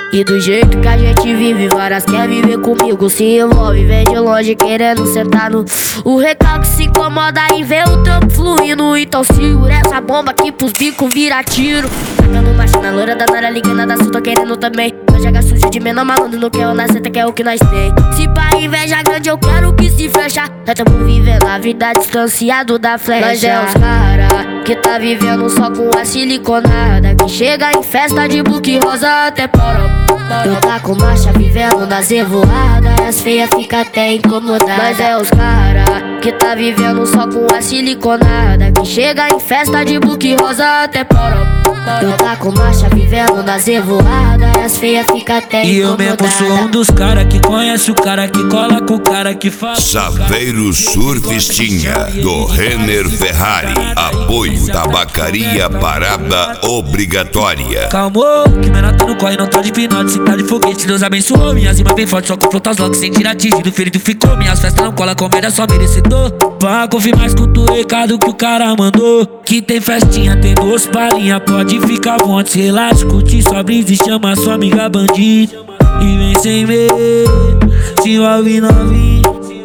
E do jeito que a gente vive, várias quer viver comigo. Se envolve, vem de longe querendo sentar no... O recalque se incomoda em ver o trampo fluindo. Então segura essa bomba aqui pros bicos vira tiro. Tacando marcha loira da Nara, ligando da Sul, tô querendo também. Nós joga sujo de menor malandro, não quer o nasceta, que é o que nós tem. Se pra inveja grande eu quero que se fecha. Nós tamo vivendo a vida distanciado da flecha. Nós é os cara que tá vivendo só com a siliconada, que chega em festa de buque rosa até poró. Eu tá com marcha vivendo nas revoadas, as feias fica até incomodadas. Mas é os cara que tá vivendo só com a siliconada, que chega em festa de buque rosa até poró. Eu tá com marcha vivendo nas revoadas, as feias fica até incomodadas. E eu mesmo sou um dos cara que conhece o cara que cola com o cara que faz. Saveiro Surfistinha, do Renner Ferrari. Apoio Tabacaria Parada Obrigatória. Calmou, que menor tá no corre, não tá de pinote, se tá de foguete. Deus abençoou, minhas rimas bem fortes, só confronta as logo sem tirar atingido, ferido ficou. Minhas festas não cola com merda, só merecedor. Pra confirmar, escuta o recado que o cara mandou. Que tem festinha, tem duas palhinhas, pode ficar à vontade, relaxa, curte sua brisa e chama sua amiga bandida. E vem sem medo, se envolve novinho.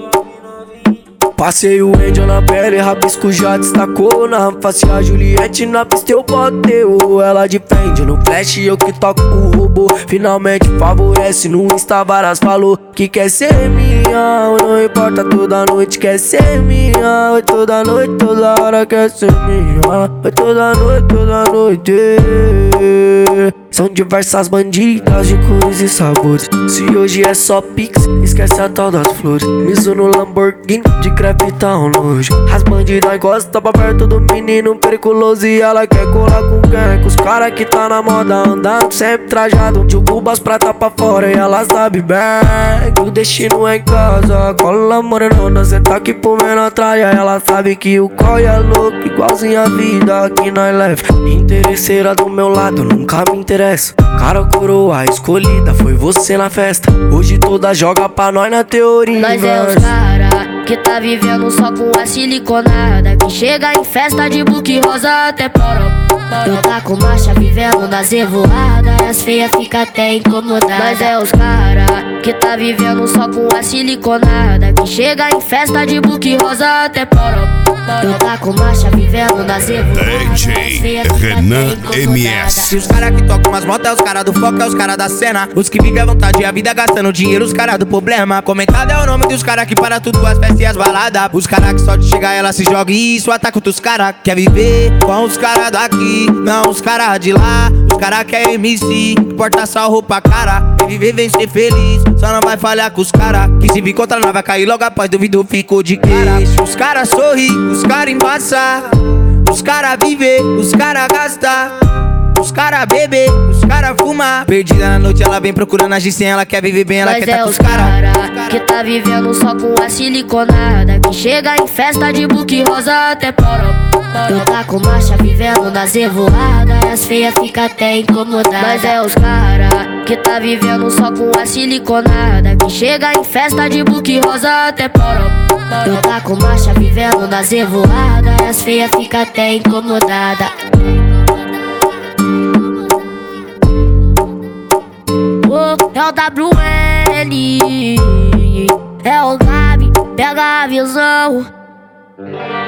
Passei o Angel na pele, rabisco já destacou. Na face a Juliette, na pista eu botei. Ela de frente no flash, eu que toco o robô. Finalmente favorece, no Insta várias falou que quer ser minha. Não importa, toda noite quer ser minha. Oi, toda noite, toda hora quer ser minha. Oi, toda noite. São diversas bandidas de cores e sabores. Se hoje é só pix, esquece a tal das flores. Miso no Lamborghini, de crepe tá um nojo. As bandidas gostam pra perto do menino periculoso. E ela quer colar com quem? Com os cara que tá na moda, andando sempre trajado. Jogo as prata pra fora e ela sabe bem que o destino é em casa. Cola morenona, cê tá aqui por menor traia. Ela sabe que o coi é louco, igualzinho a vida que nós leva. Interesseira do meu lado, nunca me interessa. Cara, coroa escolhida, foi você na festa. Hoje toda joga pra nós na teoria. Nós é os cara que tá vivendo só com a siliconada, que chega em festa de buque rosa até poró. Eu tá com marcha vivendo nas revoadas, as feias fica até incomodadas. Nós é os cara que tá vivendo só com a siliconada, que chega em festa de buque rosa até poró. Eu tá com marcha vivendo nas revoadas, DJ Renan MS. E os cara que tocam umas motos é os cara do foco, é os cara da cena. Os que vivem à vontade e a vida gastando dinheiro, os cara do problema. Comentado é o nome dos cara que para tudo, as festas e as baladas. Os cara que só de chegar ela se joga e isso ataca outros cara. Quer viver com os cara daqui, não os cara de lá. Os cara que é MC, que porta só roupa cara. Quer viver, vem ser feliz, só não vai falhar com os cara. Que se vir contra nós vai cair logo após, duvido ficou de cara. Os cara sorri, os cara embaça. Os cara viver, os cara gasta. Os cara bebe, os cara fuma. Perdida na noite ela vem procurando agir sem ela quer viver bem, ela nós quer tá com os cara cara que tá vivendo só com a siliconada, que chega em festa de buque rosa até poró. Eu tá com marcha vivendo nas revoadas, as feias fica até incomodadas. Nós é os cara que tá vivendo só com a siliconada, que chega em festa de buque rosa até poró. Eu tá com marcha vivendo nas revoadas, as feias fica até incomodada. É o WL, é o Gabi, pega a visão.